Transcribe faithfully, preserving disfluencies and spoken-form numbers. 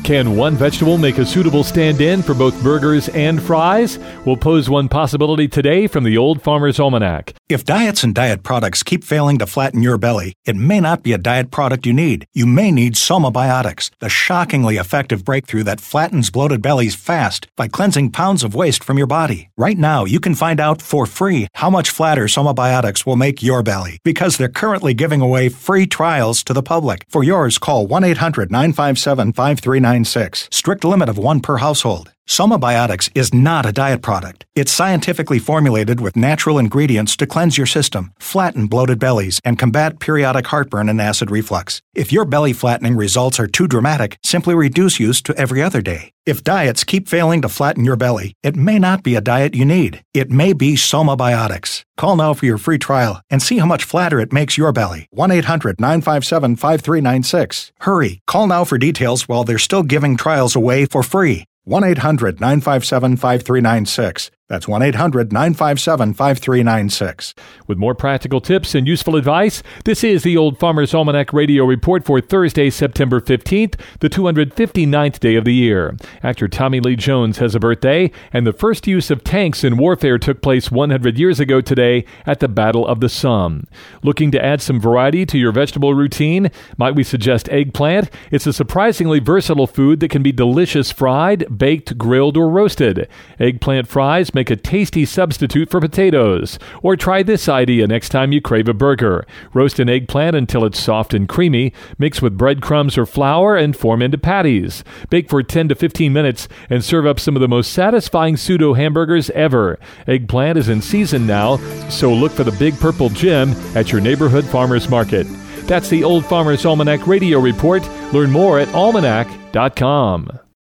Can one vegetable make a suitable stand-in for both burgers and fries? We'll pose one possibility today from the Old Farmer's Almanac. If diets and diet products keep failing to flatten your belly, it may not be a diet product you need. You may need Somabiotics, the shockingly effective breakthrough that flattens bloated bellies fast by cleansing pounds of waste from your body. Right now, you can find out for free how much flatter Somabiotics will make your belly, because they're currently giving away free trials to the public. For yours, call one eight hundred nine five seven five three nine six. Strict limit of one per household. Somabiotics is not a diet product. It's scientifically formulated with natural ingredients to cleanse your system, flatten bloated bellies, and combat periodic heartburn and acid reflux. If your belly flattening results are too dramatic, simply reduce use to every other day. If diets keep failing to flatten your belly, it may not be a diet you need. It may be Somabiotics. Call now for your free trial and see how much flatter it makes your belly. one eight hundred nine five seven five three nine six. Hurry, call now for details while they're still giving trials away for free. one eight hundred nine five seven five three nine six. That's one eight hundred nine five seven five three nine six. With more practical tips and useful advice, this is the Old Farmer's Almanac Radio Report for Thursday, September fifteenth, the two hundred fifty-ninth day of the year. Actor Tommy Lee Jones has a birthday, and the first use of tanks in warfare took place one hundred years ago today at the Battle of the Somme. Looking to add some variety to your vegetable routine? Might we suggest eggplant? It's a surprisingly versatile food that can be delicious fried, baked, grilled, or roasted. Eggplant fries make a tasty substitute for potatoes. Or try this idea next time you crave a burger. Roast an eggplant until it's soft and creamy, mix with breadcrumbs or flour, and form into patties. Bake for ten to fifteen minutes and serve up some of the most satisfying pseudo hamburgers ever. Eggplant is in season now, so look for the big purple gem at your neighborhood farmer's market. That's the Old Farmer's Almanac Radio Report. Learn more at almanac dot com.